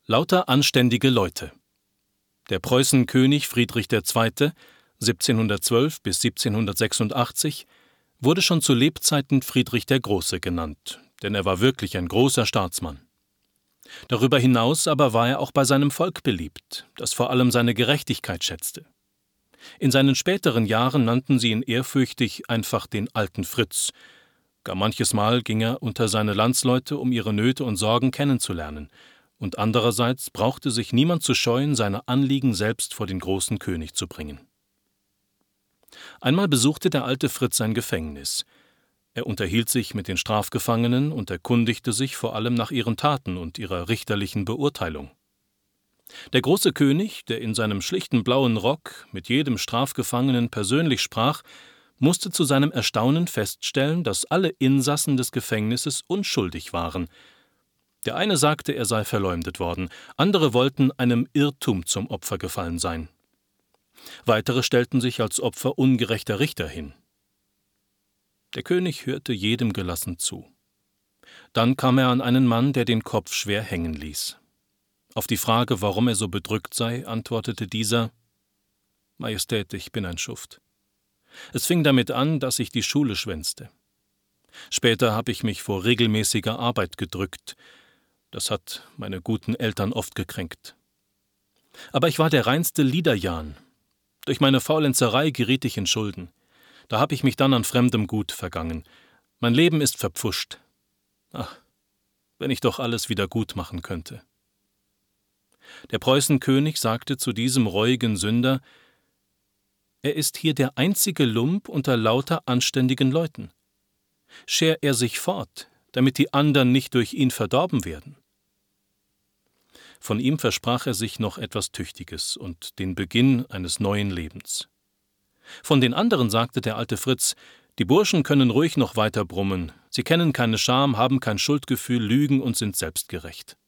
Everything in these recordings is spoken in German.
Lauter anständige Leute. Der Preußenkönig Friedrich II. 1712 bis 1786 wurde schon zu Lebzeiten Friedrich der Große genannt, denn er war wirklich ein großer Staatsmann. Darüber hinaus aber war er auch bei seinem Volk beliebt, das vor allem seine Gerechtigkeit schätzte. In seinen späteren Jahren nannten sie ihn ehrfürchtig einfach den alten Fritz. Gar manches Mal ging er unter seine Landsleute, um ihre Nöte und Sorgen kennenzulernen, und andererseits brauchte sich niemand zu scheuen, seine Anliegen selbst vor den großen König zu bringen. Einmal besuchte der alte Fritz ein Gefängnis. Er unterhielt sich mit den Strafgefangenen und erkundigte sich vor allem nach ihren Taten und ihrer richterlichen Beurteilung. Der große König, der in seinem schlichten blauen Rock mit jedem Strafgefangenen persönlich sprach, musste zu seinem Erstaunen feststellen, dass alle Insassen des Gefängnisses unschuldig waren. Der eine sagte, er sei verleumdet worden, andere wollten einem Irrtum zum Opfer gefallen sein. Weitere stellten sich als Opfer ungerechter Richter hin. Der König hörte jedem gelassen zu. Dann kam er an einen Mann, der den Kopf schwer hängen ließ. Auf die Frage, warum er so bedrückt sei, antwortete dieser: »Majestät, ich bin ein Schuft. Es fing damit an, dass ich die Schule schwänzte. Später habe ich mich vor regelmäßiger Arbeit gedrückt. Das hat meine guten Eltern oft gekränkt. Aber ich war der reinste Liederjan. Durch meine Faulenzerei geriet ich in Schulden. Da habe ich mich dann an fremdem Gut vergangen. Mein Leben ist verpfuscht. Ach, wenn ich doch alles wieder gut machen könnte.« Der Preußenkönig sagte zu diesem reuigen Sünder: »Er ist hier der einzige Lump unter lauter anständigen Leuten. Scher er sich fort, damit die anderen nicht durch ihn verdorben werden.« Von ihm versprach er sich noch etwas Tüchtiges und den Beginn eines neuen Lebens. Von den anderen sagte der alte Fritz: »Die Burschen können ruhig noch weiter brummen. Sie kennen keine Scham, haben kein Schuldgefühl, lügen und sind selbstgerecht.«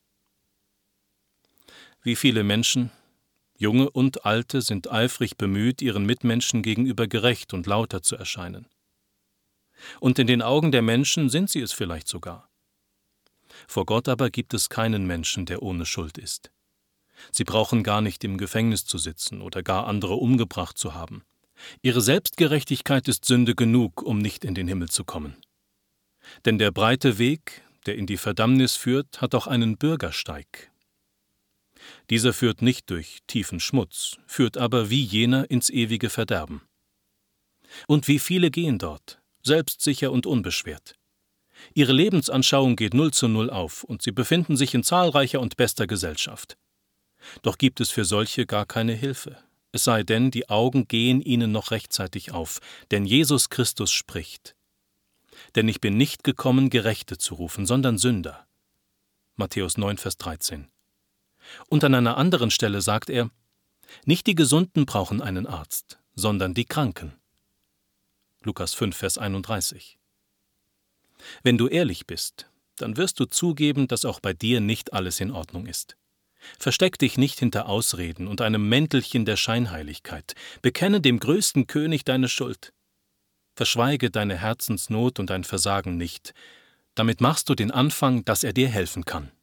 Wie viele Menschen, Junge und Alte, sind eifrig bemüht, ihren Mitmenschen gegenüber gerecht und lauter zu erscheinen. Und in den Augen der Menschen sind sie es vielleicht sogar. Vor Gott aber gibt es keinen Menschen, der ohne Schuld ist. Sie brauchen gar nicht im Gefängnis zu sitzen oder gar andere umgebracht zu haben. Ihre Selbstgerechtigkeit ist Sünde genug, um nicht in den Himmel zu kommen. Denn der breite Weg, der in die Verdammnis führt, hat auch einen Bürgersteig. Dieser führt nicht durch tiefen Schmutz, führt aber wie jener ins ewige Verderben. Und wie viele gehen dort, selbstsicher und unbeschwert. Ihre Lebensanschauung geht 0:0 auf und sie befinden sich in zahlreicher und bester Gesellschaft. Doch gibt es für solche gar keine Hilfe, es sei denn, die Augen gehen ihnen noch rechtzeitig auf, denn Jesus Christus spricht: »Denn ich bin nicht gekommen, Gerechte zu rufen, sondern Sünder.« Matthäus 9, Vers 13. Und an einer anderen Stelle sagt er: »Nicht die Gesunden brauchen einen Arzt, sondern die Kranken.« Lukas 5, Vers 31. Wenn du ehrlich bist, dann wirst du zugeben, dass auch bei dir nicht alles in Ordnung ist. Versteck dich nicht hinter Ausreden und einem Mäntelchen der Scheinheiligkeit. Bekenne dem größten König deine Schuld. Verschweige deine Herzensnot und dein Versagen nicht. Damit machst du den Anfang, dass er dir helfen kann.